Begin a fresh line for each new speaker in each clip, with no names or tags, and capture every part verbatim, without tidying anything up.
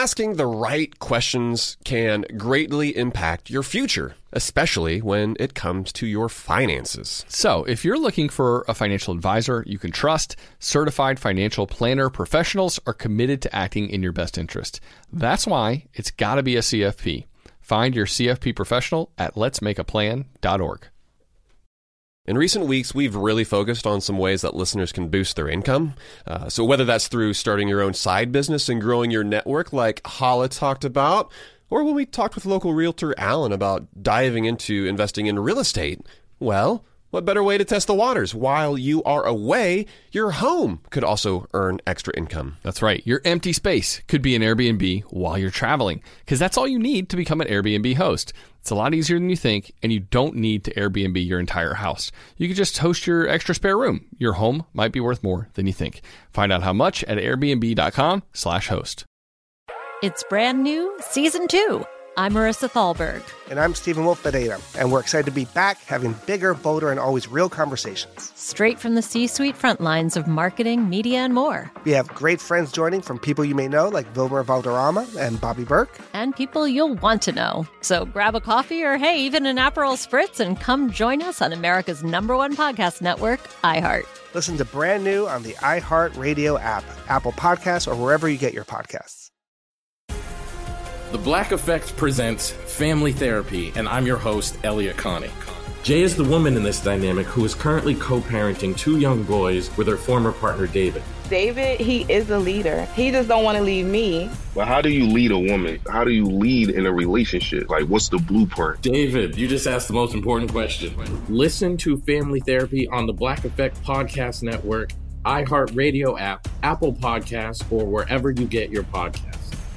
asking the right questions can greatly impact your future, especially when it comes to your finances.
So, if you're looking for a financial advisor you can trust, certified financial planner professionals are committed to acting in your best interest. That's why it's got to be a C F P. Find your C F P professional at lets make a plan dot org.
In recent weeks, we've really focused on some ways that listeners can boost their income. Uh, so whether that's through starting your own side business and growing your network like Hala talked about, or when we talked with local realtor Alan about diving into investing in real estate, well, what better way to test the waters? While you are away, your home could also earn extra income.
That's right. Your empty space could be an Airbnb while you're traveling, because that's all you need to become an Airbnb host. It's a lot easier than you think, and you don't need to Airbnb your entire house. You can just host your extra spare room. Your home might be worth more than you think. Find out how much at airbnb.com slash host.
It's brand new, season two. I'm Marissa Thalberg.
And I'm Stephen Wolf Bedeta, and we're excited to be back having bigger, bolder, and always real conversations.
Straight from the C-suite front lines of marketing, media, and more.
We have great friends joining from people you may know, like Vilmer Valderrama and Bobby Burke.
And people you'll want to know. So grab a coffee or, hey, even an Aperol Spritz and come join us on America's number one podcast network, iHeart.
Listen to Brand New on the iHeart Radio app, Apple Podcasts, or wherever you get your podcasts.
The Black Effect presents Family Therapy, and I'm your host, Elliot Connie. Jay is the woman in this dynamic who is currently co-parenting two young boys with her former partner, David.
David, he is a leader. He just don't want to leave me.
But how do you lead a woman? How do you lead in a relationship? Like, what's the blueprint?
David, you just asked the most important question. Listen to Family Therapy on the Black Effect Podcast Network, iHeart Radio app, Apple Podcasts, or wherever you get your podcasts.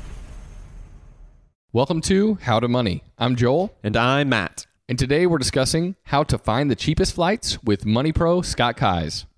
Welcome to How to Money. I'm Joel.
And I'm Matt.
And today we're discussing how to find the cheapest flights with Money Pro Scott Keyes.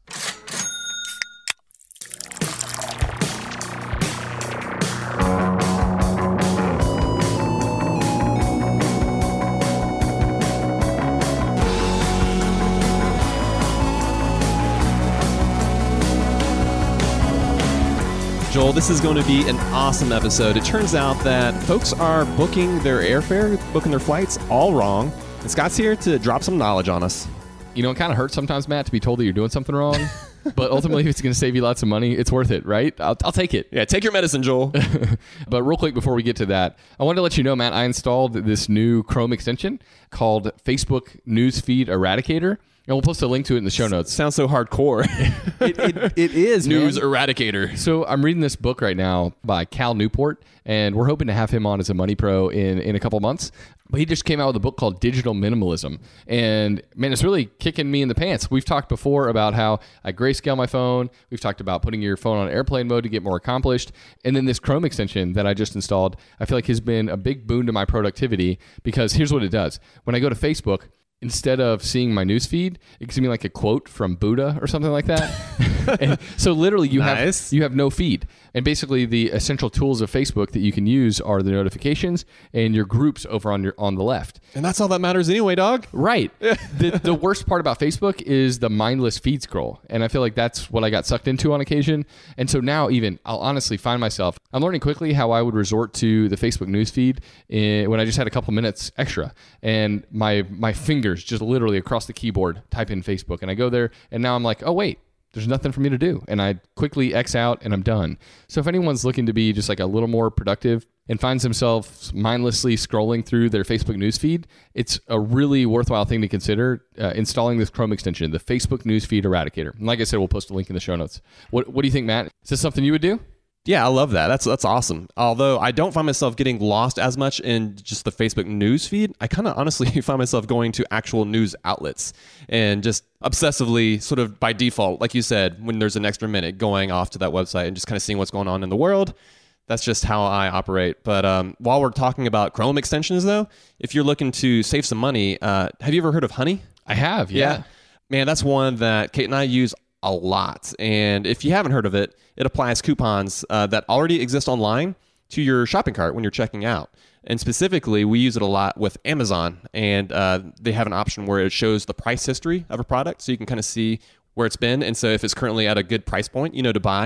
Joel, this is going to be an awesome episode. It turns out that folks are booking their airfare, booking their flights all wrong. And Scott's here to drop some knowledge on us.
You know, it kind of hurts sometimes, Matt, to be told that you're doing something wrong. But ultimately, if it's going to save you lots of money, it's worth it, right? I'll, I'll take it.
Yeah, take your medicine, Joel.
But real quick, before we get to that, I wanted to let you know, Matt, I installed this new Chrome extension called Facebook Newsfeed Eradicator. And we'll post a link to it in the show notes.
Sounds so hardcore.
it, it, it is,
News
man.
Eradicator.
So I'm reading this book right now by Cal Newport, and we're hoping to have him on as a Money Pro in, in a couple months. But he just came out with a book called Digital Minimalism. And, man, it's really kicking me in the pants. We've talked before about how I grayscale my phone. We've talked about putting your phone on airplane mode to get more accomplished. And then this Chrome extension that I just installed, I feel like has been a big boon to my productivity because here's what it does. When I go to Facebook, instead of seeing my news feed, it gives me like a quote from Buddha or something like that. And so literally you
nice.
have you have no feed. And basically the essential tools of Facebook that you can use are the notifications and your groups over on your on the left.
And that's all that matters anyway, dog.
Right. the the worst part about Facebook is the mindless feed scroll. And I feel like that's what I got sucked into on occasion. And so now even I'll honestly find myself, I'm learning quickly how I would resort to the Facebook news feed in, when I just had a couple minutes extra. And my my fingers just literally across the keyboard type in Facebook. And I go there and now I'm like, oh, wait. There's nothing for me to do. And I quickly X out and I'm done. So if anyone's looking to be just like a little more productive and finds themselves mindlessly scrolling through their Facebook newsfeed, it's a really worthwhile thing to consider uh, installing this Chrome extension, the Facebook Newsfeed Eradicator. And like I said, we'll post a link in the show notes. What, what do you think, Matt? Is this something you would do?
Yeah, I love that. That's that's awesome. Although I don't find myself getting lost as much in just the Facebook news feed, I kind of honestly find myself going to actual news outlets and just obsessively sort of by default, like you said, when there's an extra minute going off to that website and just kind of seeing what's going on in the world. That's just how I operate. But um, while we're talking about Chrome extensions, though, if you're looking to save some money, uh, have you ever heard of Honey?
I have, yeah. yeah.
Man, that's one that Kate and I use a lot. And if you haven't heard of it, it applies coupons uh, that already exist online to your shopping cart when you're checking out. And specifically, we use it a lot with Amazon. And uh, they have an option where it shows the price history of a product. So you can kind of see where it's been. And so if it's currently at a good price point, you know, to buy,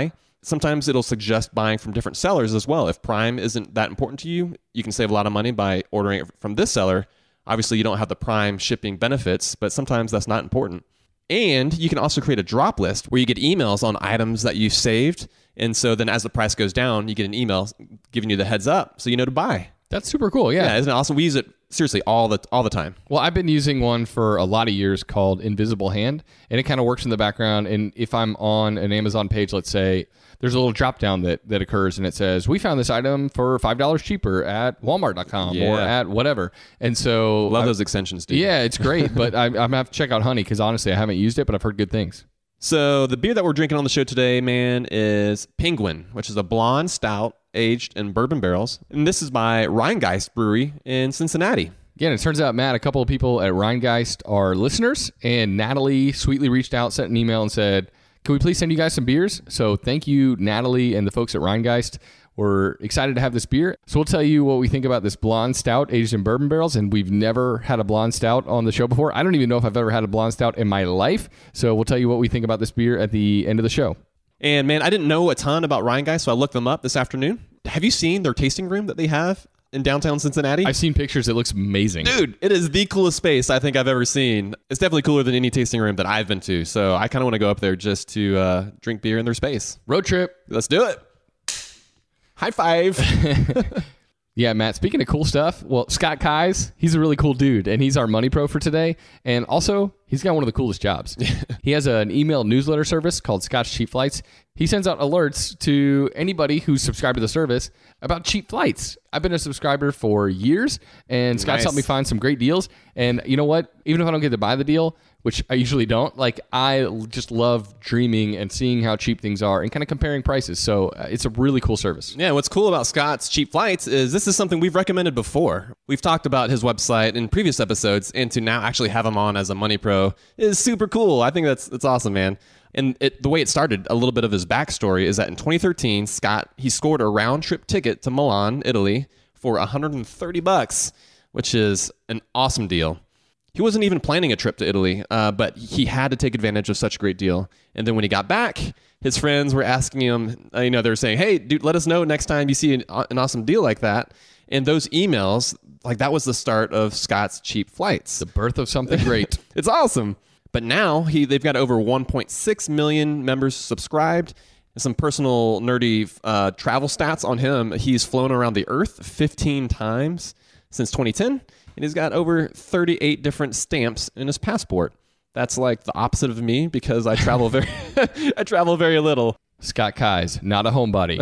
sometimes it'll suggest buying from different sellers as well. If Prime isn't that important to you, you can save a lot of money by ordering it from this seller. Obviously, you don't have the Prime shipping benefits, but sometimes that's not important. And you can also create a drop list where you get emails on items that you've saved. And so then as the price goes down, you get an email giving you the heads up so you know to buy.
That's super cool. Yeah.
Yeah, isn't it awesome? We use it seriously all the all the time.
Well, I've been using one for a lot of years called Invisible Hand, and it kind of works in the background. And if I'm on an Amazon page, let's say, there's a little drop down that, that occurs, and it says, we found this item for five dollars cheaper at walmart dot com
Yeah.
or at whatever. And so...
Love
I,
those extensions, dude.
Yeah, it's great, but I, I'm going to have to check out Honey because honestly, I haven't used it, but I've heard good things.
So the beer that we're drinking on the show today, man, is Penguin, which is a blonde stout aged in bourbon barrels. And this is by Rheingeist Brewery in Cincinnati.
Yeah, and it turns out, Matt, a couple of people at Rheingeist are listeners, and Natalie sweetly reached out, sent an email, and said, can we please send you guys some beers? So thank you, Natalie, and the folks at Rheingeist. We're excited to have this beer. So we'll tell you what we think about this blonde stout aged in bourbon barrels, and we've never had a blonde stout on the show before. I don't even know if I've ever had a blonde stout in my life. So we'll tell you what we think about this beer at the end of the show.
And man, I didn't know a ton about Rheingeist, so I looked them up this afternoon. Have you seen their tasting room that they have in downtown Cincinnati?
I've seen pictures. It looks amazing.
Dude, it is the coolest space I think I've ever seen. It's definitely cooler than any tasting room that I've been to. So I kind of want to go up there just to uh, drink beer in their space.
Road trip.
Let's do it. High five.
Yeah, Matt, speaking of cool stuff, well, Scott Keyes, he's a really cool dude, and he's our money pro for today. And also, he's got one of the coolest jobs. He has an email newsletter service called Scott's Cheap Flights. He sends out alerts to anybody who's subscribed to the service about cheap flights. I've been a subscriber for years, and Scott's
Nice.
helped me find some great deals. And you know what? Even if I don't get to buy the deal, which I usually don't, like I just love dreaming and seeing how cheap things are and kind of comparing prices. So uh, it's a really cool service.
Yeah, what's cool about Scott's Cheap Flights is this is something we've recommended before. We've talked about his website in previous episodes, and to now actually have him on as a money pro is super cool. I think that's that's awesome, man. And it, the way it started, a little bit of his backstory is that in twenty thirteen, Scott, he scored a round trip ticket to Milan, Italy for one hundred thirty bucks, which is an awesome deal. He wasn't even planning a trip to Italy, uh, but he had to take advantage of such a great deal. And then when he got back, his friends were asking him, uh, you know, they were saying, hey, dude, let us know next time you see an, an awesome deal like that. And those emails, like that was the start of Scott's Cheap Flights.
The birth of something great.
It's awesome. But now he they've got over one point six million members subscribed. Some personal nerdy uh, travel stats on him. He's flown around the earth fifteen times since twenty ten. And he's got over thirty-eight different stamps in his passport. That's like the opposite of me because I travel very I travel very little.
Scott Keyes, not a homebody.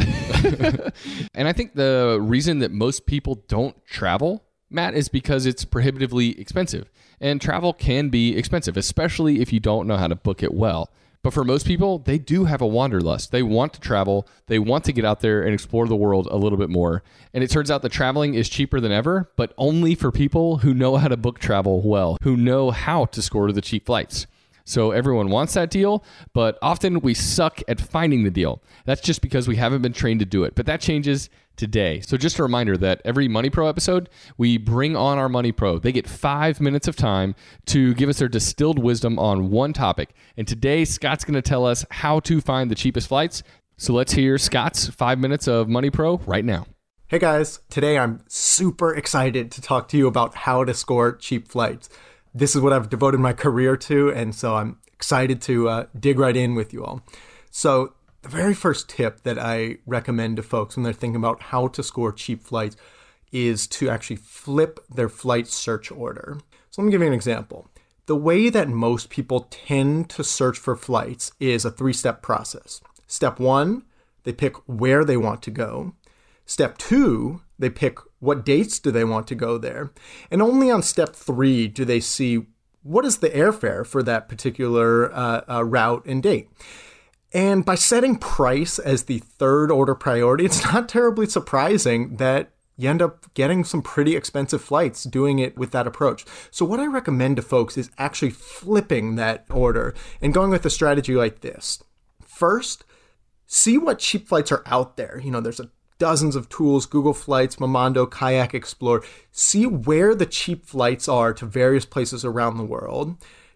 And I think the reason that most people don't travel, Matt, is because it's prohibitively expensive. And travel can be expensive, especially if you don't know how to book it well. But for most people, they do have a wanderlust. They want to travel. They want to get out there and explore the world a little bit more. And it turns out that traveling is cheaper than ever, but only for people who know how to book travel well, who know how to score the cheap flights. So everyone wants that deal, but often we suck at finding the deal. That's just because we haven't been trained to do it. But that changes today. So just a reminder that every Money Pro episode, we bring on our Money Pro. They get five minutes of time to give us their distilled wisdom on one topic. And today, Scott's going to tell us how to find the cheapest flights. So let's hear Scott's five minutes of Money Pro right now.
Hey guys, today I'm super excited to talk to you about how to score cheap flights. This is what I've devoted my career to, and so I'm excited to uh, dig right in with you all. So the very first tip that I recommend to folks when they're thinking about how to score cheap flights is to actually flip their flight search order. So let me give you an example. The way that most people tend to search for flights is a three-step process. Step one, they pick where they want to go. Step two, they pick what dates do they want to go there. And only on step three do they see what is the airfare for that particular uh, uh, route and date. And by setting price as the third order priority, it's not terribly surprising that you end up getting some pretty expensive flights doing it with that approach. So what I recommend to folks is actually flipping that order and going with a strategy like this. First, see what cheap flights are out there. You know, there's a dozens of tools, Google Flights, Momondo, Kayak Explorer. See where the cheap flights are to various places around the world.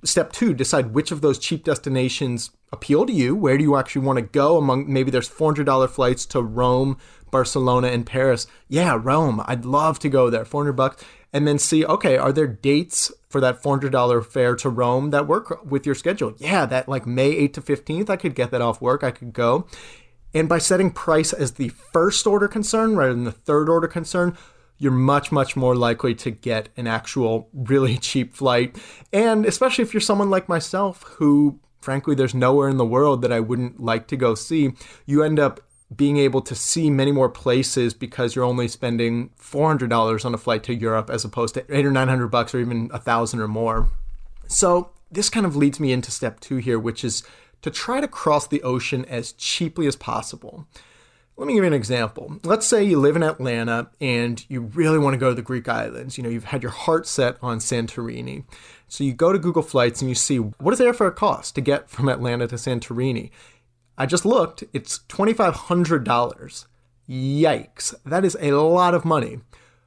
Step two, decide which of those cheap destinations appeal to you. Where do you actually want to go? Among maybe there's four hundred dollars flights to Rome, Barcelona, and Paris. Yeah, Rome. I'd love to go there. four hundred bucks. And then see, okay, are there dates for that four hundred dollars fare to Rome that work with your schedule? Yeah, that like May eighth to fifteenth, I could get that off work. I could go. And by setting price as the first order concern rather than the third order concern, you're much, much more likely to get an actual really cheap flight. And especially if you're someone like myself who, frankly, there's nowhere in the world that I wouldn't like to go see, you end up being able to see many more places because you're only spending four hundred dollars on a flight to Europe as opposed to eight or nine hundred bucks or even a thousand or more. So this kind of leads me into step two here, which is to try to cross the ocean as cheaply as possible. Let me give you an example. Let's say you live in Atlanta and you really want to go to the Greek islands. You know, you've had your heart set on Santorini. So you go to Google Flights and you see what is the airfare cost to get from Atlanta to Santorini. I just looked, it's twenty-five hundred dollars. Yikes. That is a lot of money.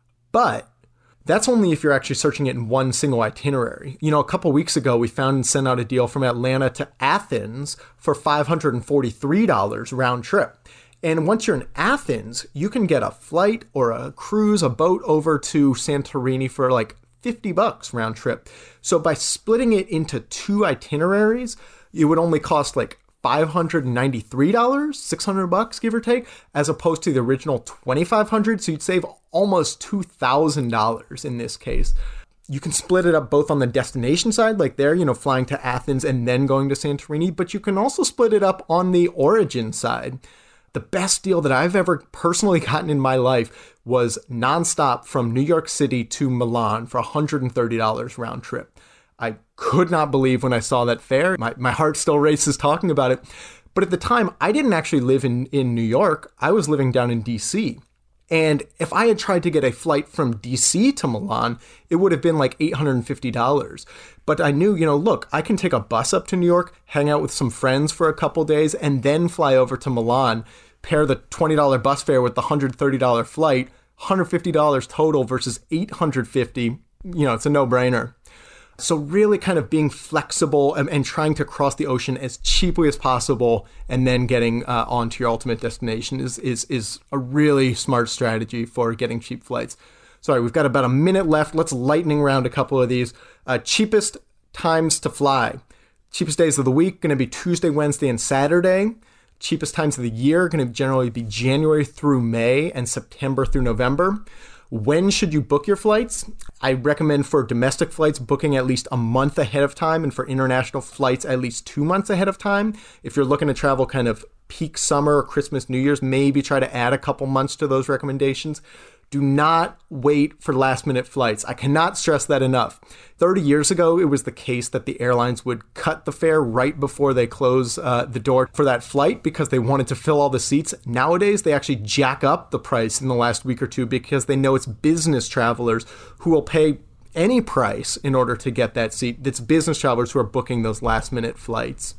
But that's only if you're actually searching it in one single itinerary. You know, a couple weeks ago, we found and sent out a deal from Atlanta to Athens for five hundred forty-three dollars round trip. And once you're in Athens, you can get a flight or a cruise, a boat over to Santorini for like fifty bucks round trip. So by splitting it into two itineraries, it would only cost like five hundred ninety-three dollars, six hundred bucks, give or take, as opposed to the original twenty-five hundred dollars. So you'd save almost two thousand dollars in this case. You can split it up both on the destination side, like there, you know, flying to Athens and then going to Santorini, but you can also split it up on the origin side. The best deal that I've ever personally gotten in my life was nonstop from New York City to Milan for one hundred thirty dollars round trip. I could not believe when I saw that fare. My, my heart still races talking about it. But at the time, I didn't actually live in, in New York. I was living down in D C. And if I had tried to get a flight from D C to Milan, it would have been like eight hundred fifty dollars. But I knew, you know, look, I can take a bus up to New York, hang out with some friends for a couple days, and then fly over to Milan, pair the twenty dollars bus fare with the one hundred thirty dollars flight, one hundred fifty dollars total versus eight hundred fifty dollars. You know, it's a no-brainer. So really kind of being flexible and, and trying to cross the ocean as cheaply as possible and then getting uh, onto your ultimate destination is, is, is a really smart strategy for getting cheap flights. Sorry, we've got about a minute left. Let's lightning round a couple of these. Uh, cheapest times to fly. Cheapest days of the week, going to be Tuesday, Wednesday, and Saturday. Cheapest times of the year, going to generally be January through May and September through November. When should you book your flights? I recommend for domestic flights booking at least a month ahead of time, and for international flights at least two months ahead of time. If you're looking to travel kind of peak summer or Christmas, New Year's, maybe try to add a couple months to those recommendations. Do not wait for last minute flights. I cannot stress that enough. thirty years ago, it was the case that the airlines would cut the fare right before they close uh, the door for that flight because they wanted to fill all the seats. Nowadays, they actually jack up the price in the last week or two because they know it's business travelers who will pay any price in order to get that seat. It's business travelers who are booking those last minute flights.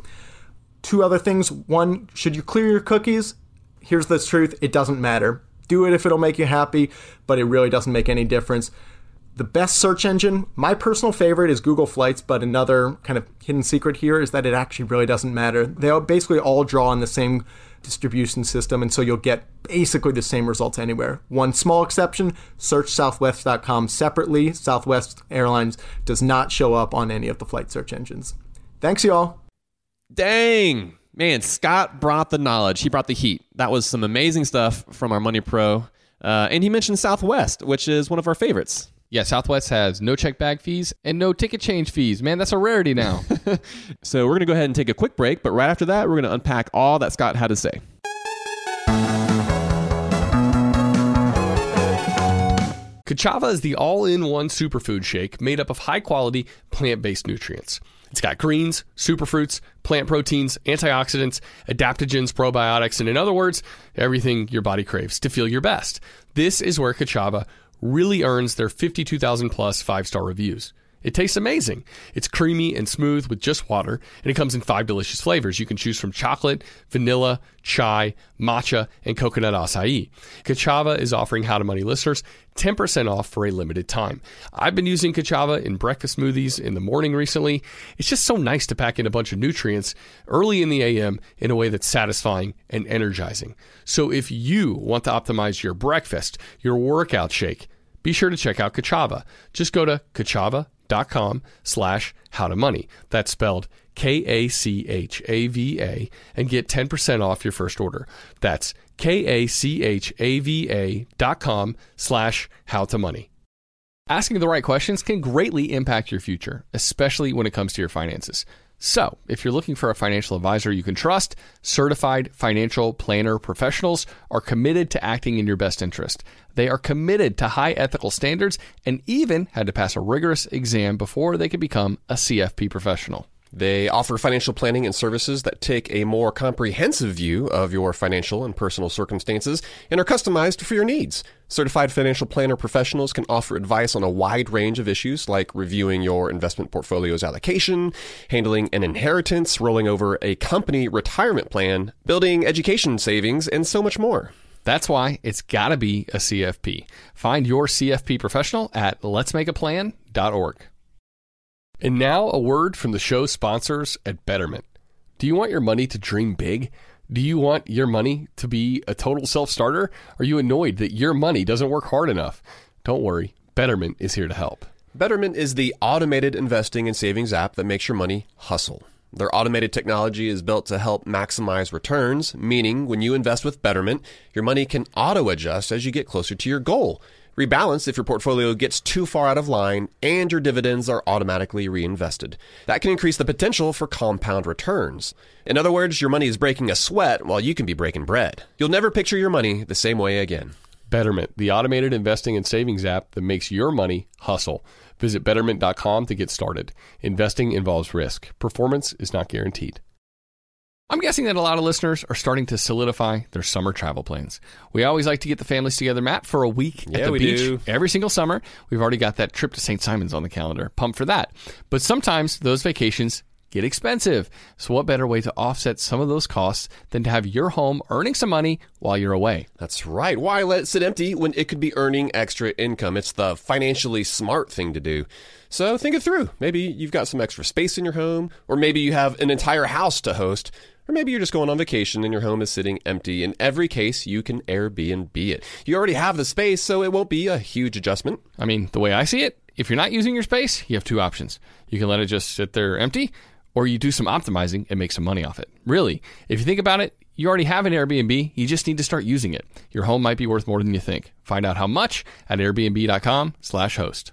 Two other things. One, should you clear your cookies? Here's the truth. It doesn't matter. Do it if it'll make you happy, but it really doesn't make any difference. The best search engine, my personal favorite is Google Flights, but another kind of hidden secret here is that it actually really doesn't matter. They basically all draw on the same distribution system, and so you'll get basically the same results anywhere. One small exception, search southwest dot com separately. Southwest Airlines does not show up on any of the flight search engines. Thanks, y'all.
Dang. Man, Scott brought the knowledge. He brought the heat. That was some amazing stuff from our Money Pro. Uh, and he mentioned Southwest, which is one of our favorites.
Yeah, Southwest has no check bag fees and no ticket change fees. Man, that's a rarity now.
So we're going to go ahead and take a quick break. But right after that, we're going to unpack all that Scott had to say.
Ka'Chava is the all-in-one superfood shake made up of high-quality plant-based nutrients. It's got greens, superfruits, plant proteins, antioxidants, adaptogens, probiotics, and in other words, everything your body craves to feel your best. This is where Ka'Chava really earns their fifty-two thousand plus five-star reviews. It tastes amazing. It's creamy and smooth with just water, and it comes in five delicious flavors. You can choose from chocolate, vanilla, chai, matcha, and coconut acai. Kachava is offering How to Money listeners ten percent off for a limited time. I've been using Kachava in breakfast smoothies in the morning recently. It's just so nice to pack in a bunch of nutrients early in the A M in a way that's satisfying and energizing. So if you want to optimize your breakfast, your workout shake, be sure to check out Kachava. Just go to kachava.com slash how to money. That's spelled K A C H A V A and get ten percent off your first order. That's K A C H A V A dot com slash how to money. Asking the right questions can greatly impact your future, especially when it comes to your finances. So, if you're looking for a financial advisor you can trust, certified financial planner professionals are committed to acting in your best interest. They are committed to high ethical standards and even had to pass a rigorous exam before they could become a C F P professional.
They offer financial planning and services that take a more comprehensive view of your financial and personal circumstances and are customized for your needs. Certified financial planner professionals can offer advice on a wide range of issues like reviewing your investment portfolio's allocation, handling an inheritance, rolling over a company retirement plan, building education savings, and so much more.
That's why it's got to be a C F P. Find your C F P professional at lets make a plan dot org. And now a word from the show sponsors at Betterment. Do you want your money to dream big? Do you want your money to be a total self-starter? Are you annoyed that your money doesn't work hard enough? Don't worry, Betterment is here to help.
Betterment is the automated investing and savings app that makes your money hustle. Their automated technology is built to help maximize returns, meaning when you invest with Betterment, your money can auto-adjust as you get closer to your goal. Rebalance if your portfolio gets too far out of line, and your dividends are automatically reinvested. That can increase the potential for compound returns. In other words, your money is breaking a sweat while you can be breaking bread. You'll never picture your money the same way again.
Betterment, the automated investing and savings app that makes your money hustle. Visit betterment dot com to get started. Investing involves risk. Performance is not guaranteed. I'm guessing that a lot of listeners are starting to solidify their summer travel plans. We always like to get the families together, Matt, for a week
Yeah,
at the
we
beach
do.
every single summer. We've already got that trip to Saint Simons on the calendar. Pumped for that. But sometimes those vacations get expensive. So what better way to offset some of those costs than to have your home earning some money while you're away?
That's right. Why let it sit empty when it could be earning extra income? It's the financially smart thing to do. So think it through. Maybe you've got some extra space in your home, or maybe you have an entire house to host, or maybe you're just going on vacation and your home is sitting empty. In every case, you can Airbnb it. You already have the space, so it won't be a huge adjustment.
I mean, the way I see it, if you're not using your space, you have two options. You can let it just sit there empty, or you do some optimizing and make some money off it. Really, if you think about it, you already have an Airbnb. You just need to start using it. Your home might be worth more than you think. Find out how much at airbnb dot com slash host.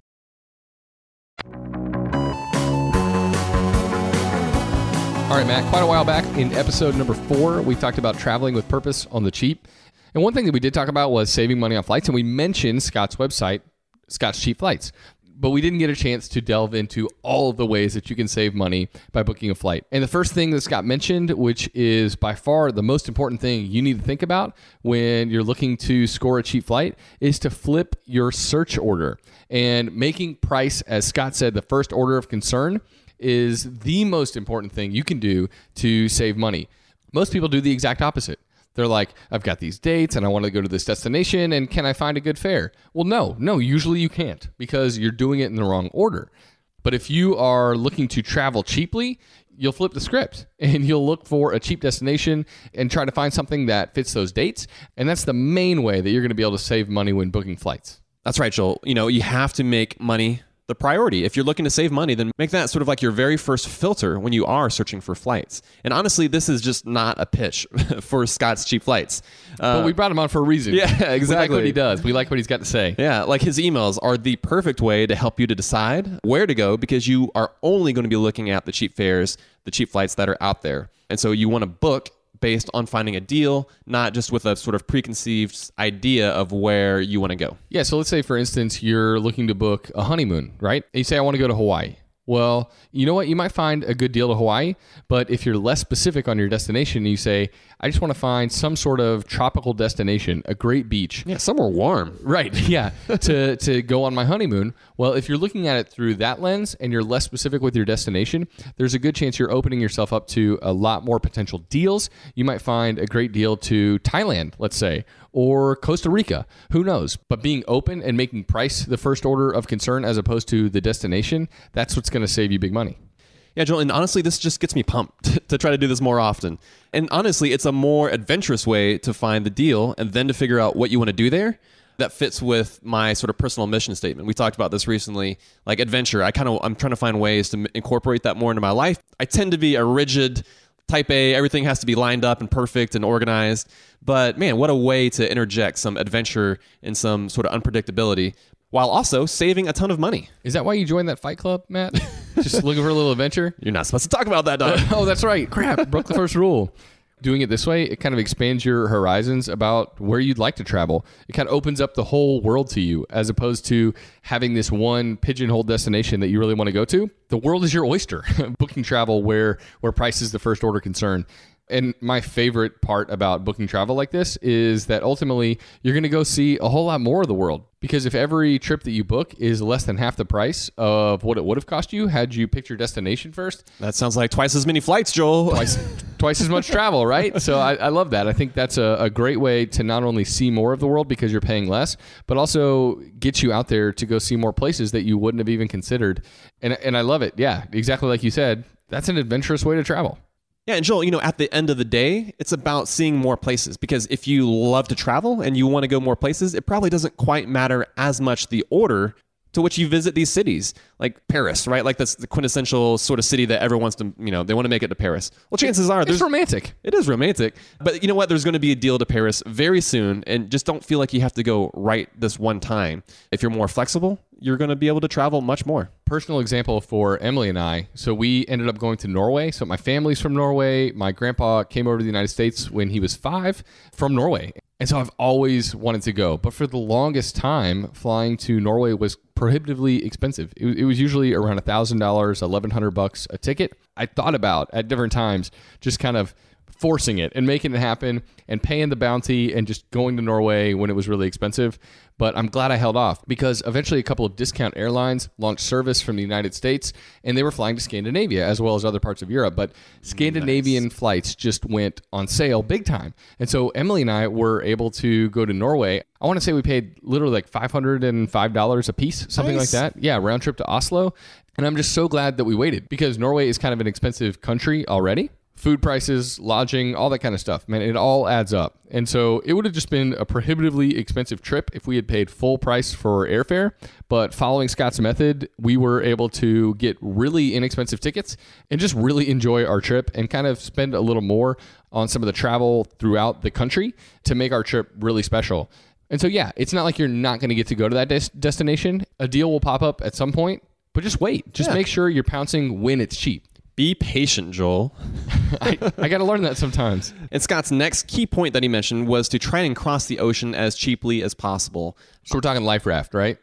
All right, Matt, quite a while back in episode number four, we talked about traveling with purpose on the cheap. And one thing that we did talk about was saving money on flights, and we mentioned Scott's website, Scott's Cheap Flights. But we didn't get a chance to delve into all of the ways that you can save money by booking a flight. And the first thing that Scott mentioned, which is by far the most important thing you need to think about when you're looking to score a cheap flight, is to flip your search order. And making price, as Scott said, the first order of concern, is the most important thing you can do to save money. Most people do the exact opposite. They're like, I've got these dates and I want to go to this destination, and can I find a good fare? Well, no, no, usually you can't, because you're doing it in the wrong order. But if you are looking to travel cheaply, you'll flip the script and you'll look for a cheap destination and try to find something that fits those dates. And that's the main way that you're going to be able to save money when booking flights.
That's right, Joel. You know, you have to make money the priority. If you're looking to save money, then make that sort of like your very first filter when you are searching for flights. And honestly, this is just not a pitch for Scott's Cheap Flights. Uh,
but we brought him on for a reason.
Yeah, exactly.
We like what he does. We like what he's got to say.
Yeah, like his emails are the perfect way to help you to decide where to go, because you are only going to be looking at the cheap fares, the cheap flights that are out there. And so you want to book based on finding a deal, not just with a sort of preconceived idea of where you want to go.
Yeah, so let's say, for instance, you're looking to book a honeymoon, right? And you say, I want to go to Hawaii. Well, you know what? You might find a good deal to Hawaii, but if you're less specific on your destination, you say, I just want to find some sort of tropical destination, a great beach.
Yeah, somewhere warm.
Right, yeah, to, to go on my honeymoon. Well, if you're looking at it through that lens and you're less specific with your destination, there's a good chance you're opening yourself up to a lot more potential deals. You might find a great deal to Thailand, let's say, or Costa Rica. Who knows? But being open and making price the first order of concern as opposed to the destination, that's what's going to save you big money.
Yeah, Joel, and honestly, this just gets me pumped to try to do this more often. And honestly, it's a more adventurous way to find the deal and then to figure out what you want to do there. That fits with my sort of personal mission statement. We talked about this recently, like adventure. I kind of, I'm trying to find ways to incorporate that more into my life. I tend to be a rigid type A, everything has to be lined up and perfect and organized. But man, what a way to interject some adventure and some sort of unpredictability while also saving a ton of money.
Is that why you joined that fight club, Matt? Just looking for a little adventure?
You're not supposed to talk about that, Don.
Oh, that's right. Crap. Broke the first rule. Doing it this way, it kind of expands your horizons about where you'd like to travel. It kind of opens up the whole world to you as opposed to having this one pigeonhole destination that you really want to go to. The world is your oyster. Booking travel where, where price is the first order concern. And my favorite part about booking travel like this is that ultimately you're going to go see a whole lot more of the world. Because if every trip that you book is less than half the price of what it would have cost you had you picked your destination first.
That sounds like twice as many flights, Joel.
Twice, twice as much travel, right? So I, I love that. I think that's a, a great way to not only see more of the world because you're paying less, but also get you out there to go see more places that you wouldn't have even considered. And, and I love it. Yeah, exactly like you said. That's an adventurous way to travel.
Yeah, and Joel, you know, at the end of the day, it's about seeing more places because if you love to travel and you want to go more places, it probably doesn't quite matter as much the order to which you visit these cities, like Paris, right? Like that's the quintessential sort of city that everyone wants to, you know, they want to make it to Paris. Well, chances are there's
it's romantic.
It is romantic, but you know what? There's going to be a deal to Paris very soon, and just don't feel like you have to go right this one time. If you're more flexible, you're going to be able to travel much more.
Personal example for Emily and I. So we ended up going to Norway. So my family's from Norway. My grandpa came over to the United States when he was five from Norway. And so I've always wanted to go. But for the longest time, flying to Norway was prohibitively expensive. It, it was usually around one thousand dollars, eleven hundred bucks a ticket. I thought about at different times just kind of forcing it and making it happen and paying the bounty and just going to Norway when it was really expensive. But I'm glad I held off because eventually a couple of discount airlines launched service from the United States and they were flying to Scandinavia as well as other parts of Europe. But Scandinavian nice. flights just went on sale big time. And so Emily and I were able to go to Norway. I want to say we paid literally like five hundred five dollars a piece, something nice. like that. Yeah, round trip to Oslo. And I'm just so glad that we waited because Norway is kind of an expensive country already. Food prices, lodging, all that kind of stuff. Man, it all adds up. And so it would have just been a prohibitively expensive trip if we had paid full price for airfare. But following Scott's method, we were able to get really inexpensive tickets and just really enjoy our trip and kind of spend a little more on some of the travel throughout the country to make our trip really special. And so, yeah, it's not like you're not going to get to go to that des- destination. A deal will pop up at some point, but just wait. Just yeah. make sure you're pouncing when it's cheap.
Be patient, Joel.
I, I got to learn that sometimes.
And Scott's next key point that he mentioned was to try and cross the ocean as cheaply as possible.
So we're talking life raft, right?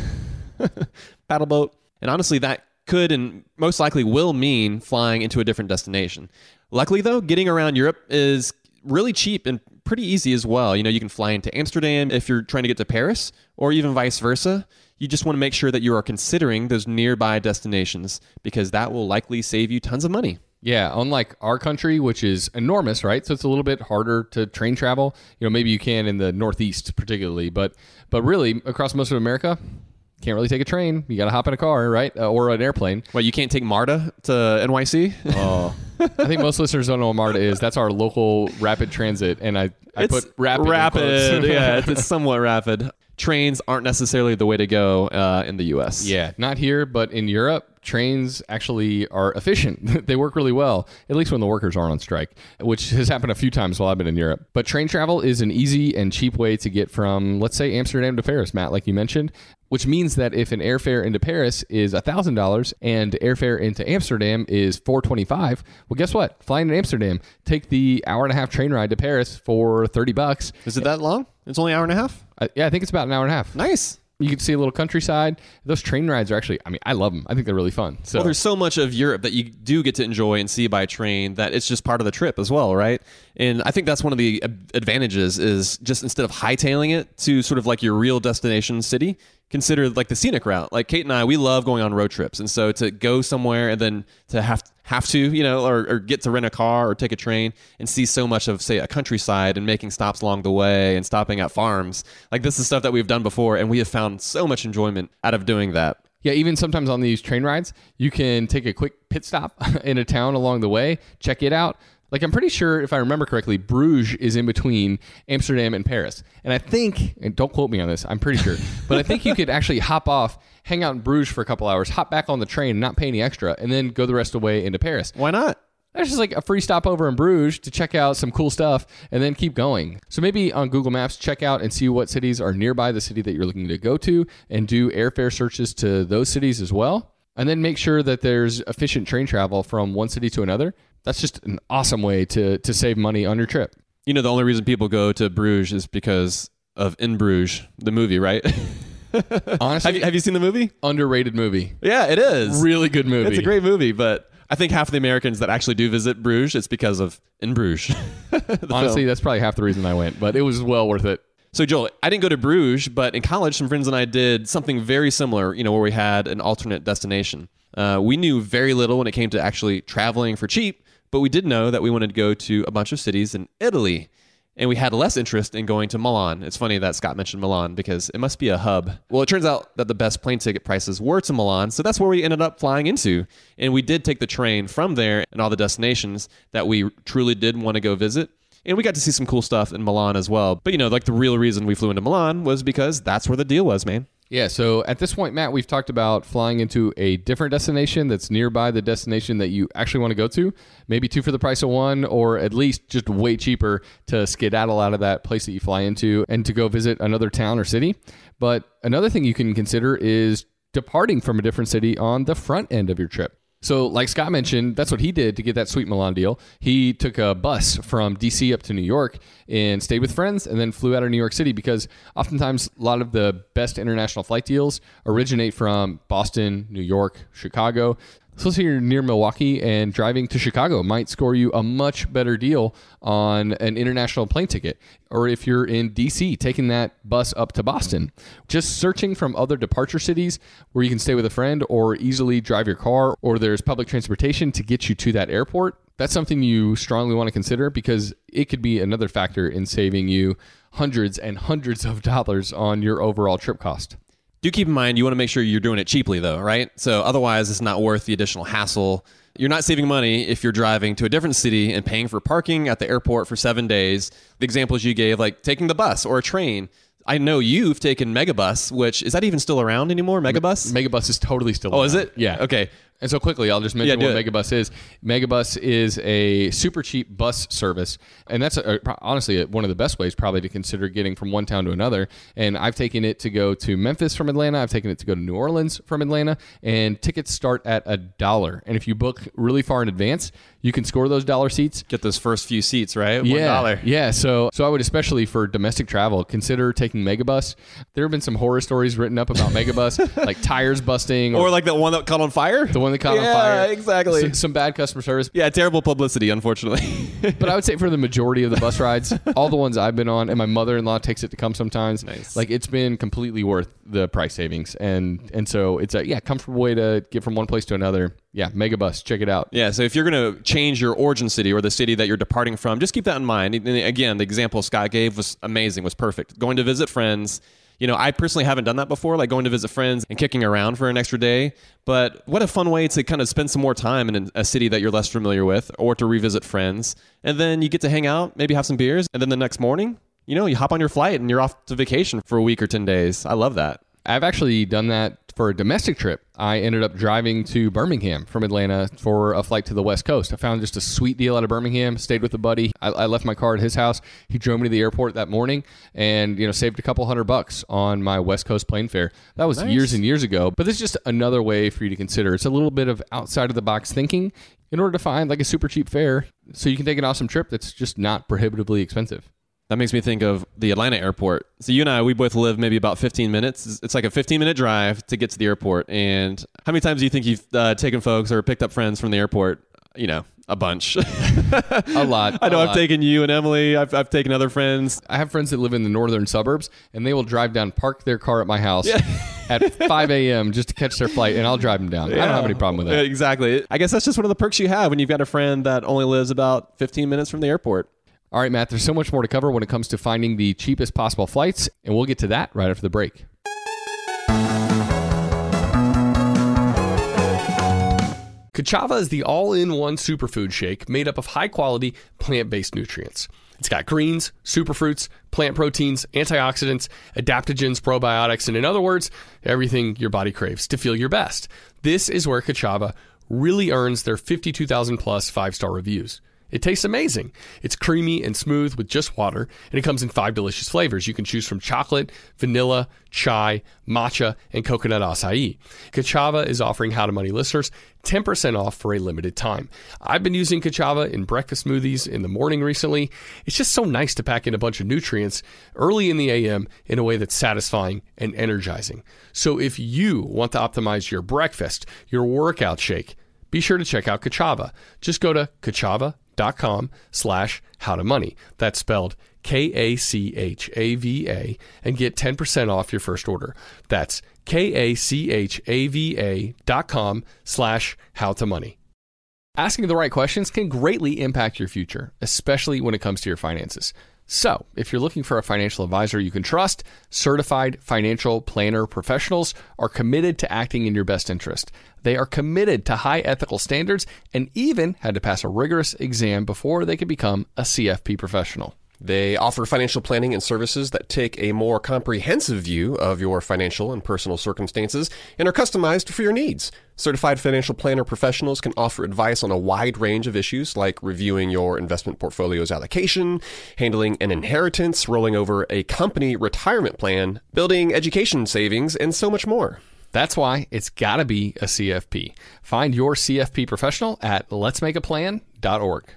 Paddle boat. And honestly, that could and most likely will mean flying into a different destination. Luckily, though, getting around Europe is really cheap and pretty easy as well. You know, you can fly into Amsterdam if you're trying to get to Paris, or even vice versa. You just want to make sure that you are considering those nearby destinations because that will likely save you tons of money.
Yeah, unlike our country, which is enormous, right? So it's a little bit harder to train travel. You know, maybe you can in the Northeast particularly, but but really across most of America, can't really take a train. You got to hop in a car, right? Uh, or an airplane.
Well, you can't take MARTA to N Y C?
Oh, I think most listeners don't know what MARTA is. That's our local rapid transit, and I, I
it's
put rapid.
Rapid, yeah, it's, it's somewhat rapid. Trains aren't necessarily the way to go uh, in the U S.
Yeah, not here, but in Europe, trains actually are efficient. They work really well, at least when the workers aren't on strike, which has happened a few times while I've been in Europe. But train travel is an easy and cheap way to get from, let's say, Amsterdam to Paris, Matt, like you mentioned, which means that if an airfare into Paris is one thousand dollars and airfare into Amsterdam is four hundred twenty-five dollars, well, guess what? Flying to Amsterdam, take the hour and a half train ride to Paris for thirty bucks.
Is it that long? It's only an hour and a half?
Uh, yeah, I think it's about an hour and a half.
Nice.
You can see a little countryside. Those train rides are actually, I mean, I love them. I think they're really fun. So
Well, there's so much of Europe that you do get to enjoy and see by train that it's just part of the trip as well, right? And I think that's one of the advantages is just instead of hightailing it to sort of like your real destination city, consider like the scenic route. Like Kate and I, we love going on road trips. And so to go somewhere and then to have have to, you know, or, or get to rent a car or take a train and see so much of, say, a countryside and making stops along the way and stopping at farms. Like this is stuff that we've done before, and we have found so much enjoyment out of doing that.
Yeah, even sometimes on these train rides, you can take a quick pit stop in a town along the way, check it out. Like, I'm pretty sure, if I remember correctly, Bruges is in between Amsterdam and Paris. And I think, and don't quote me on this, I'm pretty sure, but I think you could actually hop off, hang out in Bruges for a couple hours, hop back on the train and not pay any extra, and then go the rest of the way into Paris.
Why not?
There's just like a free stopover in Bruges to check out some cool stuff and then keep going. So maybe on Google Maps, check out and see what cities are nearby the city that you're looking to go to and do airfare searches to those cities as well. And then make sure that there's efficient train travel from one city to another. That's just an awesome way to to save money on your trip.
You know, the only reason people go to Bruges is because of In Bruges, the movie, right?
Honestly,
have you, have you seen the movie?
Underrated movie.
Yeah, it is.
Really good movie.
It's a great movie, but I think half of the Americans that actually do visit Bruges, it's because of In Bruges.
Honestly,
film.
That's probably half the reason I went, but it was well worth it.
So Joel, I didn't go to Bruges, but in college, some friends and I did something very similar, you know, where we had an alternate destination. Uh, we knew very little when it came to actually traveling for cheap, but we did know that we wanted to go to a bunch of cities in Italy. And we had less interest in going to Milan. It's funny that Scott mentioned Milan because it must be a hub. Well, it turns out that the best plane ticket prices were to Milan, so that's where we ended up flying into. And we did take the train from there and all the destinations that we truly did want to go visit. And we got to see some cool stuff in Milan as well. But, you know, like the real reason we flew into Milan was because that's where the deal was, man.
Yeah, so at this point, Matt, we've talked about flying into a different destination that's nearby the destination that you actually want to go to. Maybe two for the price of one, or at least just way cheaper to skedaddle out of that place that you fly into and to go visit another town or city. But another thing you can consider is departing from a different city on the front end of your trip. So like Scott mentioned, that's what he did to get that sweet Milan deal. He took a bus from D C up to New York and stayed with friends and then flew out of New York City because oftentimes a lot of the best international flight deals originate from Boston, New York, Chicago. So let's say you're near Milwaukee and driving to Chicago might score you a much better deal on an international plane ticket. Or if you're in D C, taking that bus up to Boston. Just searching from other departure cities where you can stay with a friend or easily drive your car, or there's public transportation to get you to that airport. That's something you strongly want to consider because it could be another factor in saving you hundreds and hundreds of dollars on your overall trip cost.
Do keep in mind, you want to make sure you're doing it cheaply, though, right? So otherwise, it's not worth the additional hassle. You're not saving money if you're driving to a different city and paying for parking at the airport for seven days. The examples you gave, like taking the bus or a train. I know you've taken Megabus, which, is that even still around anymore, Megabus?
Megabus is totally still
Oh,
around.
is it?
Yeah.
Okay.
And so quickly, I'll just mention
Yeah,
what
do it.
Megabus is. Megabus is a super cheap bus service, and that's a, a, honestly one of the best ways probably to consider getting from one town to another. And I've taken it to go to Memphis from Atlanta. I've taken it to go to New Orleans from Atlanta, and tickets start at a dollar. And if you book really far in advance, you can score those dollar seats.
Get those first few seats, right?
Yeah,
One dollar.
yeah. So, so I would especially for domestic travel consider taking Megabus. There have been some horror stories written up about Megabus, like tires busting,
Or like that one that caught on fire?
the one that caught
yeah,
on fire.
exactly.
Some, some bad customer service.
Yeah, terrible publicity, unfortunately.
But I would say for the majority of the bus rides, all the ones I've been on, and my mother-in-law takes it to come sometimes.
Nice.
Like it's been completely worth the price savings, and and so it's a yeah comfortable way to get from one place to another. Yeah, Megabus, check it out.
Yeah, so if you're going to change your origin city or the city that you're departing from, just keep that in mind. And again, the example Scott gave was amazing, was perfect. Going to visit friends. You know, I personally haven't done that before, like going to visit friends and kicking around for an extra day. But what a fun way to kind of spend some more time in a city that you're less familiar with, or to revisit friends. And then you get to hang out, maybe have some beers. And then the next morning, you know, you hop on your flight and you're off to vacation for a week or ten days. I love that.
I've actually done that for a domestic trip. I ended up driving to Birmingham from Atlanta for a flight to the West Coast. I found just a sweet deal out of Birmingham, stayed with a buddy. I, I left my car at his house. He drove me to the airport that morning and, you know, saved a couple hundred bucks on my West Coast plane fare. That was
Nice.
years and years ago, but this is just another way for you to consider. It's a little bit of outside of the box thinking in order to find like a super cheap fare so you can take an awesome trip that's just not prohibitively expensive.
That makes me think of the Atlanta airport. So you and I, we both live maybe about fifteen minutes. It's like a fifteen minute drive to get to the airport. And how many times do you think you've uh, taken folks or picked up friends from the airport? You know, a bunch.
A lot.
I know
a
I've
lot.
taken you and Emily. I've, I've taken other friends.
I have friends that live in the northern suburbs, and they will drive down, park their car at my house
Yeah.
at five a.m. just to catch their flight, and I'll drive them down. I don't have any problem with
Yeah,
that.
exactly. I guess that's just one of the perks you have when you've got a friend that only lives about fifteen minutes from the airport.
All right, Matt, there's so much more to cover when it comes to finding the cheapest possible flights, and we'll get to that right after the break.
Kachava is the all-in-one superfood shake made up of high-quality plant-based nutrients. It's got greens, superfruits, plant proteins, antioxidants, adaptogens, probiotics, and in other words, everything your body craves to feel your best. This is where Kachava really earns their fifty-two thousand plus five-star reviews. It tastes amazing. It's creamy and smooth with just water, and it comes in five delicious flavors. You can choose from chocolate, vanilla, chai, matcha, and coconut acai. Kachava is offering How to Money listeners ten percent off for a limited time. I've been using Kachava in breakfast smoothies in the morning recently. It's just so nice to pack in a bunch of nutrients early in the a m in a way that's satisfying and energizing. So if you want to optimize your breakfast, your workout shake, be sure to check out Kachava. Just go to kachava dot com slash how to money. That's spelled K A C H A V A and get ten percent off your first order. That's K A C H A V A dot com slash how to money. Asking the right questions can greatly impact your future, especially when it comes to your finances. So, if you're looking for a financial advisor you can trust, certified financial planner professionals are committed to acting in your best interest. They are committed to high ethical standards and even had to pass a rigorous exam before they could become a C F P professional.
They offer financial planning and services that take a more comprehensive view of your financial and personal circumstances and are customized for your needs. Certified financial planner professionals can offer advice on a wide range of issues like reviewing your investment portfolio's allocation, handling an inheritance, rolling over a company retirement plan, building education savings, and so much more.
That's why it's got to be a C F P. Find your C F P professional at lets make a plan dot org.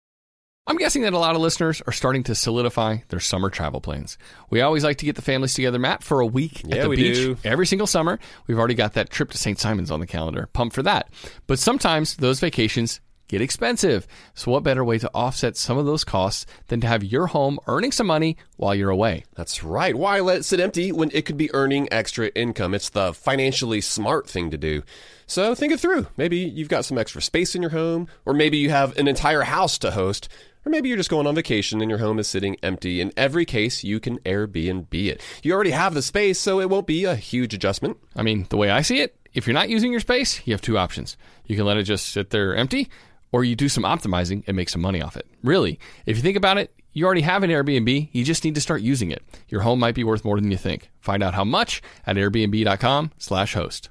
I'm guessing that a lot of listeners are starting to solidify their summer travel plans. We always like to get the families together, Matt, for a week
Yeah,
at the
we
beach
do.
every single summer. We've already got that trip to Saint Simons on the calendar. Pumped for that. But sometimes those vacations get expensive. So what better way to offset some of those costs than to have your home earning some money while you're away?
That's right. Why let it sit empty when it could be earning extra income? It's the financially smart thing to do. So think it through. Maybe you've got some extra space in your home, or maybe you have an entire house to host. Or maybe you're just going on vacation and your home is sitting empty. In every case, you can Airbnb it. You already have the space, so it won't be a huge adjustment.
I mean, the way I see it, if you're not using your space, you have two options. You can let it just sit there empty, or you do some optimizing and make some money off it. Really, if you think about it, you already have an Airbnb. You just need to start using it. Your home might be worth more than you think. Find out how much at airbnb dot com slash host.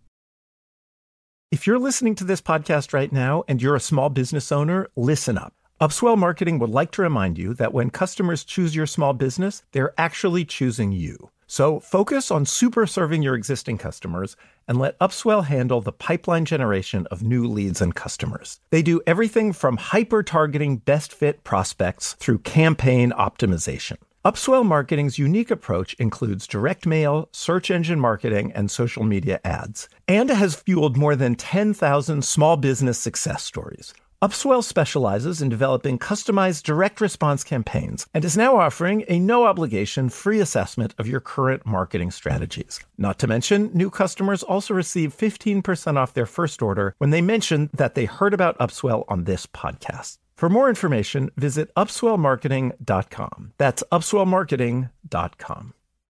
If you're listening to this podcast right now and you're a small business owner, listen up. Upswell Marketing would like to remind you that when customers choose your small business, they're actually choosing you. So focus on super serving your existing customers and let Upswell handle the pipeline generation of new leads and customers. They do everything from hyper-targeting best fit prospects through campaign optimization. Upswell Marketing's unique approach includes direct mail, search engine marketing, and social media ads, and has fueled more than ten thousand small business success stories. Upswell specializes in developing customized direct response campaigns and is now offering a no-obligation free assessment of your current marketing strategies. Not to mention, new customers also receive fifteen percent off their first order when they mention that they heard about Upswell on this podcast. For more information, visit upswell marketing dot com. That's upswell marketing dot com.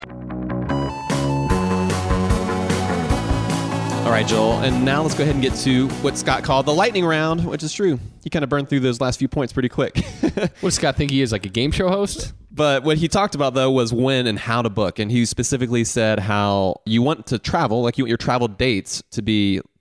All right, Joel, and now let's go ahead and get to what Scott called the lightning round, which is true. He kind of burned through those last few points pretty quick.
What does Scott think he is, like a game show host?
But what he talked about, though, was when and how to book. And he specifically said how you want to travel, like you want your travel dates to be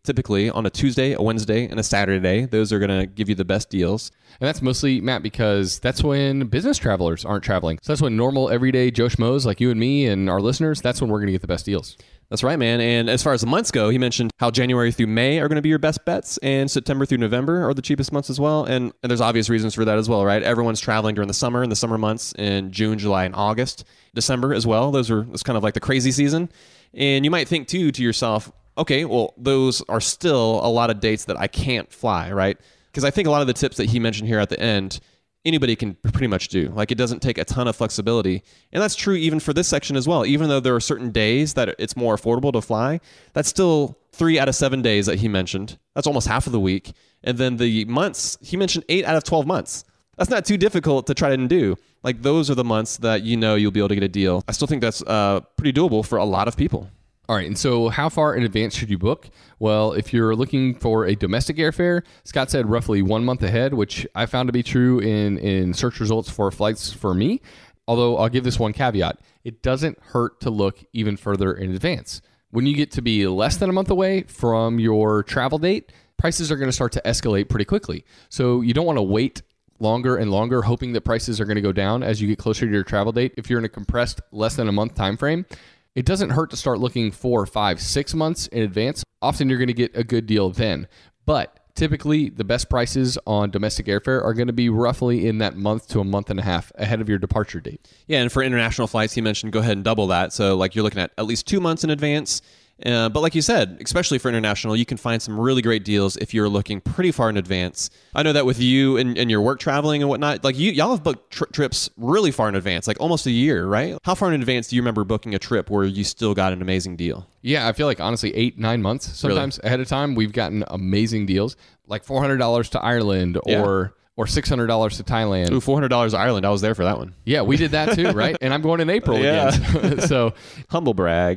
typically on a Tuesday, a Wednesday, and a Saturday. Those are going to give you the best deals.
And that's mostly, Matt, because that's when business travelers aren't traveling. So that's when normal, everyday Joe Schmoes like you and me and our listeners, that's when we're going to get the best deals.
That's right, man. And as far as the months go, he mentioned how January through May are going to be your best bets, and September through November are the cheapest months as well. And, and there's obvious reasons for that as well, right? Everyone's traveling during the summer and the summer months in June, July, and August. December as well. Those are that's kind of like the crazy season. And you might think too to yourself, okay, well, those are still a lot of dates that I can't fly, right? Because I think a lot of the tips that he mentioned here at the end, anybody can pretty much do. Like, it doesn't take a ton of flexibility. And that's true even for this section as well. Even though there are certain days that it's more affordable to fly, that's still three out of seven days that he mentioned. That's almost half of the week. And then the months, he mentioned eight out of twelve months. That's not too difficult to try and do. Like, those are the months that you know you'll be able to get a deal. I still think that's uh, pretty doable for a lot of people.
All right, and so how far in advance should you book? Well, if you're looking for a domestic airfare, Scott said roughly one month ahead, which I found to be true in, in search results for flights for me. Although I'll give this one caveat. It doesn't hurt to look even further in advance. When you get to be less than a month away from your travel date, prices are going to start to escalate pretty quickly. So you don't want to wait longer and longer hoping that prices are going to go down as you get closer to your travel date. If you're in a compressed less than a month time frame, it doesn't hurt to start looking four, five, six months in advance. Often you're going to get a good deal then. But typically the best prices on domestic airfare are going to be roughly in that month to a month and a half ahead of your departure date.
Yeah, and for international flights, he mentioned go ahead and double that. So like you're looking at at least two months in advance. Uh, but like you said, especially for international, you can find some really great deals if you're looking pretty far in advance. I know that with you and, and your work traveling and whatnot, like you, y'all have booked tri- trips really far in advance, like almost a year, right? How far in advance do you remember booking a trip where you still got an amazing deal?
Yeah, I feel like honestly eight, nine months sometimes really? ahead of time. We've gotten amazing deals, like four hundred dollars to Ireland or... Yeah. Or six hundred dollars to Thailand.
Ooh, four hundred dollars to Ireland. I was there for that one.
Yeah, we did that too, right? And I'm going in April
yeah.
again. So
humble brag.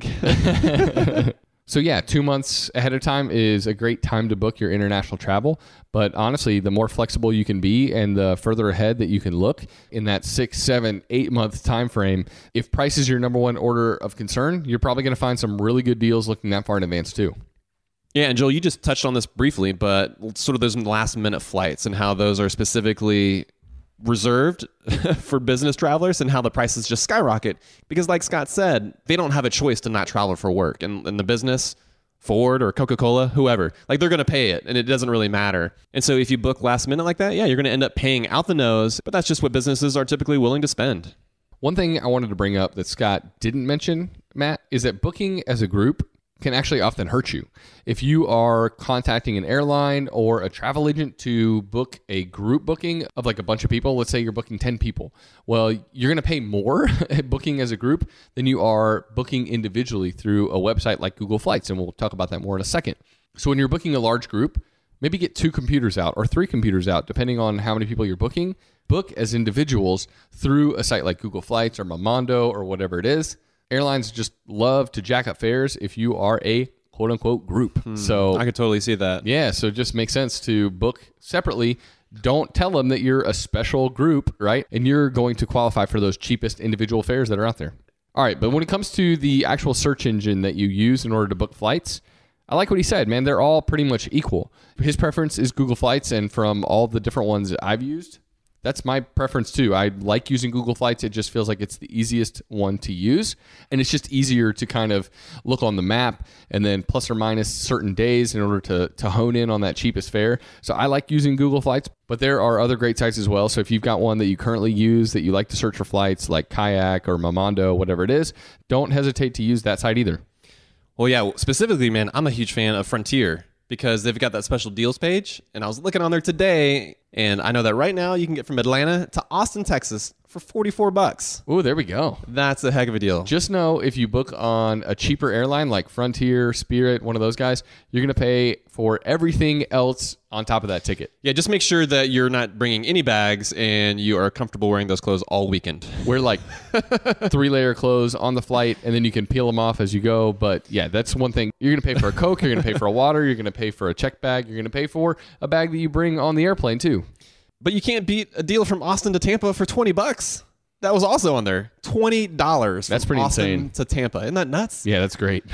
So yeah, two months ahead of time is a great time to book your international travel. But honestly, the more flexible you can be and the further ahead that you can look in that six, seven, eight month time frame, if price is your number one order of concern, you're probably going to find some really good deals looking that far in advance too.
Yeah, and Joel, you just touched on this briefly, but sort of those last minute flights and how those are specifically reserved for business travelers and how the prices just skyrocket. Because like Scott said, they don't have a choice to not travel for work. And, and the business, Ford or Coca-Cola, whoever, like they're going to pay it and it doesn't really matter. And so if you book last minute like that, yeah, you're going to end up paying out the nose, but that's just what businesses are typically willing to spend.
One thing I wanted to bring up that Scott didn't mention, Matt, is that booking as a group can actually often hurt you. If you are contacting an airline or a travel agent to book a group booking of like a bunch of people, let's say you're booking ten people, well, you're going to pay more at booking as a group than you are booking individually through a website like Google Flights, and we'll talk about that more in a second. So when you're booking a large group, maybe get two computers out or three computers out, depending on how many people you're booking. Book as individuals through a site like Google Flights or Momondo or whatever it is. Airlines just love to jack up fares if you are a quote unquote group.
Hmm,
so
I could totally see that.
Yeah. So it just makes sense to book separately. Don't tell them that you're a special group, right? And you're going to qualify for those cheapest individual fares that are out there. All right. But when it comes to the actual search engine that you use in order to book flights, I like what he said, man. They're all pretty much equal. His preference is Google Flights. And from all the different ones that I've used, that's my preference too. I like using Google Flights. It just feels like it's the easiest one to use. And it's just easier to kind of look on the map and then plus or minus certain days in order to, to hone in on that cheapest fare. So I like using Google Flights, but there are other great sites as well. So if you've got one that you currently use that you like to search for flights like Kayak or Momondo, whatever it is, don't hesitate to use that site either.
Well, yeah, specifically, man, I'm a huge fan of Frontier because they've got that special deals page. And I was looking on there today, and I know that right now you can get from Atlanta to Austin, Texas for forty-four bucks.
Ooh, there we go.
That's a heck of a deal.
Just know if you book on a cheaper airline like Frontier, Spirit, one of those guys, you're going to pay for everything else on top of that ticket.
Yeah, just make sure that you're not bringing any bags and you are comfortable wearing those clothes all weekend.
Wear like three layer clothes on the flight and then you can peel them off as you go. But yeah, that's one thing. You're going to pay for a Coke, you're going to pay for a water, you're going to pay for a check bag, you're going to pay for a bag that you bring on the airplane too.
But you can't beat a deal from Austin to Tampa for twenty bucks. That was also on there. twenty dollars
That's pretty
Austin
insane.
to Tampa. Isn't that nuts?
Yeah, that's great.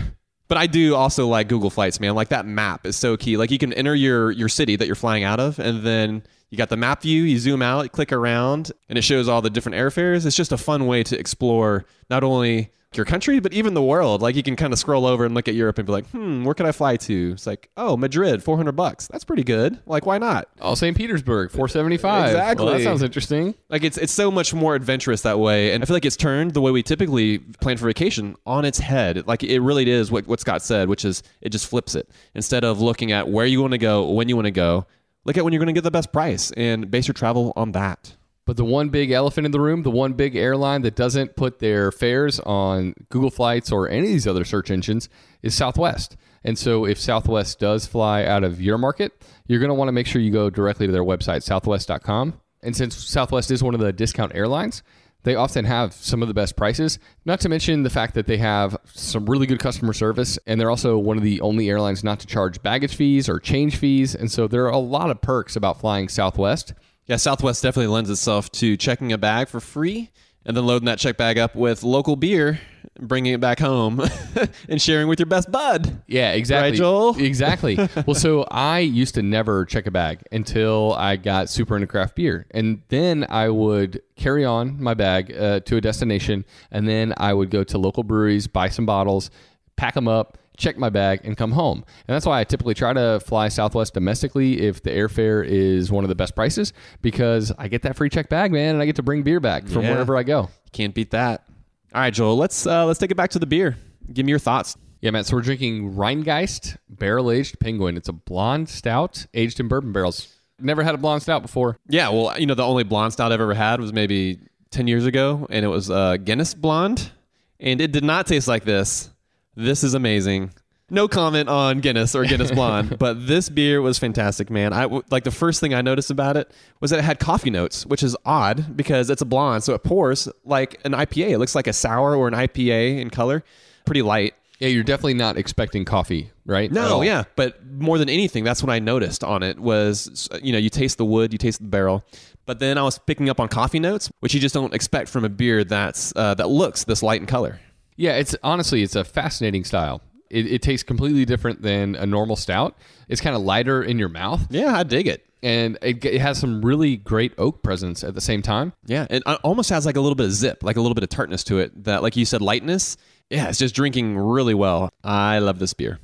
But I do also like Google Flights, man. Like that map is so key. Like you can enter your your city that you're flying out of, and then you got the map view, you zoom out, you click around, and it shows all the different airfares. It's just a fun way to explore not only your country, but even the world. Like you can kind of scroll over and look at Europe and be like, hmm, where could I fly to? It's like, oh, Madrid, four hundred bucks. That's pretty good. Like, why not?
Oh, Saint Petersburg, four seventy-five.
Exactly.
Well, that sounds interesting.
Like it's it's so much more adventurous that way. And I feel like it's turned the way we typically plan for vacation on its head. Like it really is what, what Scott said, which is it just flips it. Instead of looking at where you want to go, when you want to go, look at when you're going to get the best price and base your travel on that.
But the one big elephant in the room, the one big airline that doesn't put their fares on Google Flights or any of these other search engines is Southwest. And so if Southwest does fly out of your market, you're going to want to make sure you go directly to their website, southwest dot com. And since Southwest is one of the discount airlines, they often have some of the best prices, not to mention the fact that they have some really good customer service, and they're also one of the only airlines not to charge baggage fees or change fees. And so there are a lot of perks about flying Southwest.
Yeah, Southwest definitely lends itself to checking a bag for free and then loading that check bag up with local beer, bringing it back home and sharing with your best bud.
Yeah, exactly.
Right, Joel?
Exactly. Well, so I used to never check a bag until I got super into craft beer. And then I would carry on my bag uh, to a destination, and then I would go to local breweries, buy some bottles, pack them up, check my bag, and come home. And that's why I typically try to fly Southwest domestically if the airfare is one of the best prices, because I get that free check bag, man, and I get to bring beer back from
Yeah.
wherever I go.
Can't beat that. All right, Joel, let's uh, let's take it back to the beer. Give me your thoughts.
Yeah, Matt, so we're drinking Rheingeist Barrel-Aged Penguin. It's a blonde stout aged in bourbon barrels. Never had a blonde stout before.
Yeah, well, you know, the only blonde stout I've ever had was maybe ten years ago, and it was uh, Guinness Blonde, and it did not taste like this. This is amazing. No comment on Guinness or Guinness Blonde, but this beer was fantastic, man. I like the first thing I noticed about it was that it had coffee notes, which is odd because it's a blonde, so it pours like an I P A. It looks like a sour or an I P A in color, pretty light.
Yeah, you're definitely not expecting coffee, right?
No, yeah, but more than anything, that's what I noticed on it was, you know, you taste the wood, you taste the barrel, but then I was picking up on coffee notes, which you just don't expect from a beer that's uh, that looks this light in color.
Yeah, it's honestly, it's a fascinating style. It, it tastes completely different than a normal stout. It's kind of lighter in your mouth.
Yeah, I dig it.
And it, it has some really great oak presence at the same time.
Yeah, it almost has like a little bit of zip, like a little bit of tartness to it. That, like you said, lightness. Yeah, it's just drinking really well. I love this beer.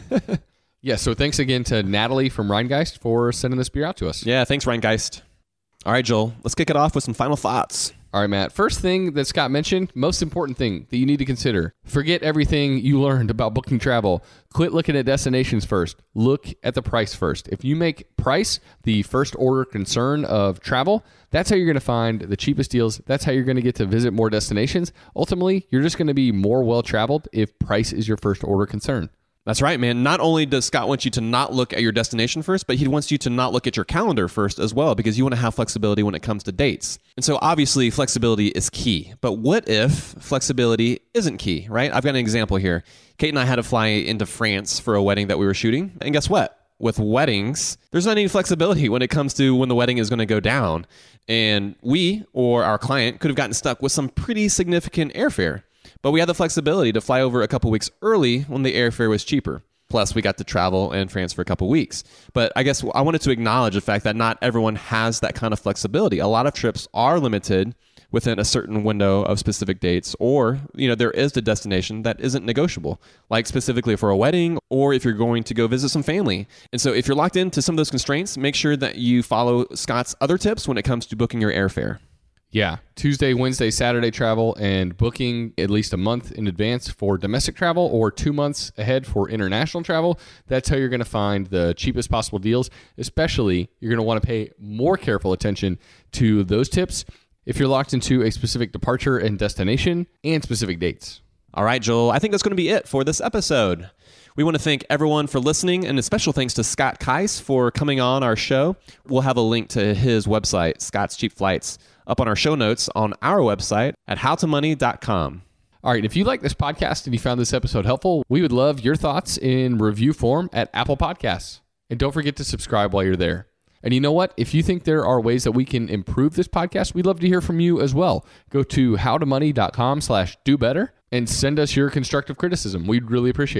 Yeah, so thanks again to Natalie from Rheingeist for sending this beer out to us.
Yeah, thanks, Rheingeist. All right, Joel, let's kick it off with some final thoughts.
All right, Matt. First thing that Scott mentioned, most important thing that you need to consider. Forget everything you learned about booking travel. Quit looking at destinations first. Look at the price first. If you make price the first order concern of travel, that's how you're going to find the cheapest deals. That's how you're going to get to visit more destinations. Ultimately, you're just going to be more well-traveled if price is your first order concern.
That's right, man. Not only does Scott want you to not look at your destination first, but he wants you to not look at your calendar first as well, because you want to have flexibility when it comes to dates. And so obviously flexibility is key. But what if flexibility isn't key, right? I've got an example here. Kate and I had to fly into France for a wedding that we were shooting. And guess what? With weddings, there's not any flexibility when it comes to when the wedding is going to go down. And we, or our client, could have gotten stuck with some pretty significant airfare. But we had the flexibility to fly over a couple weeks early when the airfare was cheaper. Plus, we got to travel in France for a couple weeks. But I guess I wanted to acknowledge the fact that not everyone has that kind of flexibility. A lot of trips are limited within a certain window of specific dates, or, you know, there is a destination that isn't negotiable, like specifically for a wedding, or if you're going to go visit some family. And so if you're locked into some of those constraints, make sure that you follow Scott's other tips when it comes to booking your airfare.
Yeah, Tuesday, Wednesday, Saturday travel, and booking at least a month in advance for domestic travel or two months ahead for international travel. That's how you're going to find the cheapest possible deals. Especially, you're going to want to pay more careful attention to those tips if you're locked into a specific departure and destination and specific dates.
All right, Joel, I think that's going to be it for this episode. We want to thank everyone for listening, and a special thanks to Scott Keiss for coming on our show. We'll have a link to his website, Scott's Cheap Flights, up on our show notes on our website at how to money dot com.
All right, if you like this podcast and you found this episode helpful, we would love your thoughts in review form at Apple Podcasts. And don't forget to subscribe while you're there. And you know what? If you think there are ways that we can improve this podcast, we'd love to hear from you as well. Go to how to money dot com slash do better and send us your constructive criticism. We'd really appreciate it.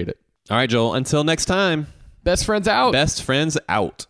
All right, Joel. Until next time.
Best friends out.
Best friends out.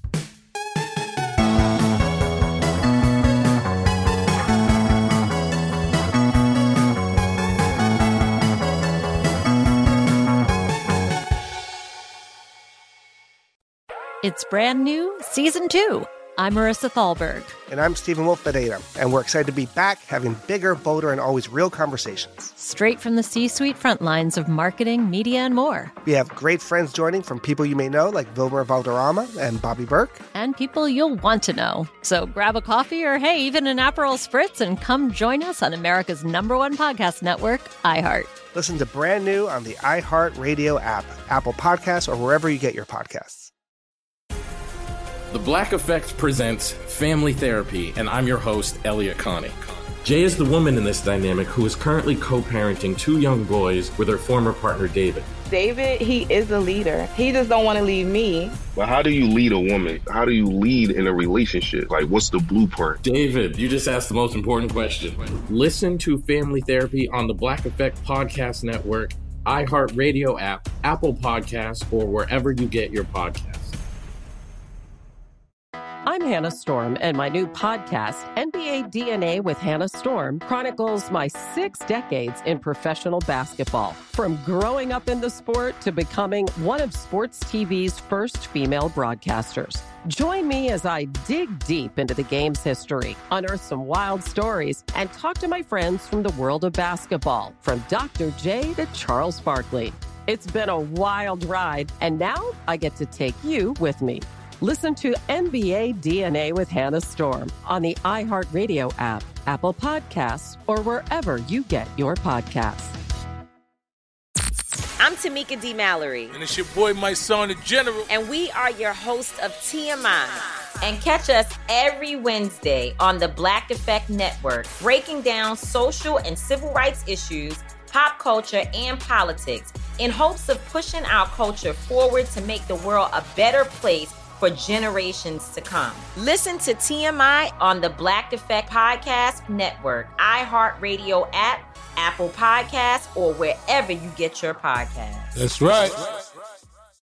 It's brand new, season two. I'm Marissa Thalberg.
And I'm Stephen Wolf Bedeta, and we're excited to be back having bigger, bolder, and always real conversations.
Straight from the C-suite front lines of marketing, media, and more.
We have great friends joining from people you may know, like Vilmer Valderrama and Bobby Burke.
And people you'll want to know. So grab a coffee or, hey, even an Aperol Spritz and come join us on America's number one podcast network, iHeart.
Listen to brand new on the iHeart Radio app, Apple Podcasts, or wherever you get your podcasts.
The Black Effect presents Family Therapy, and I'm your host, Elliot Connie. Jay is the woman in this dynamic who is currently co-parenting two young boys with her former partner, David.
David, he is a leader. He just don't want to leave me.
But how do you lead a woman? How do you lead in a relationship? Like, what's the blueprint?
David, you just asked the most important question. Listen to Family Therapy on the Black Effect Podcast Network, iHeartRadio app, Apple Podcasts, or wherever you get your podcasts.
I'm Hannah Storm, and my new podcast, N B A D N A with Hannah Storm, chronicles my six decades in professional basketball. From growing up in the sport to becoming one of sports T V's first female broadcasters. Join me as I dig deep into the game's history, unearth some wild stories, and talk to my friends from the world of basketball, from Doctor J to Charles Barkley. It's been a wild ride, and now I get to take you with me. Listen to N B A D N A with Hannah Storm on the iHeartRadio app, Apple Podcasts, or wherever you get your podcasts.
I'm Tamika D. Mallory.
And it's your boy, my son, the General.
And we are your hosts of T M I. And catch us every Wednesday on the Black Effect Network, breaking down social and civil rights issues, pop culture, and politics in hopes of pushing our culture forward to make the world a better place for generations to come. Listen to T M I on the Black Effect Podcast Network, iHeartRadio app, Apple Podcasts, or wherever you get your podcasts.
That's right.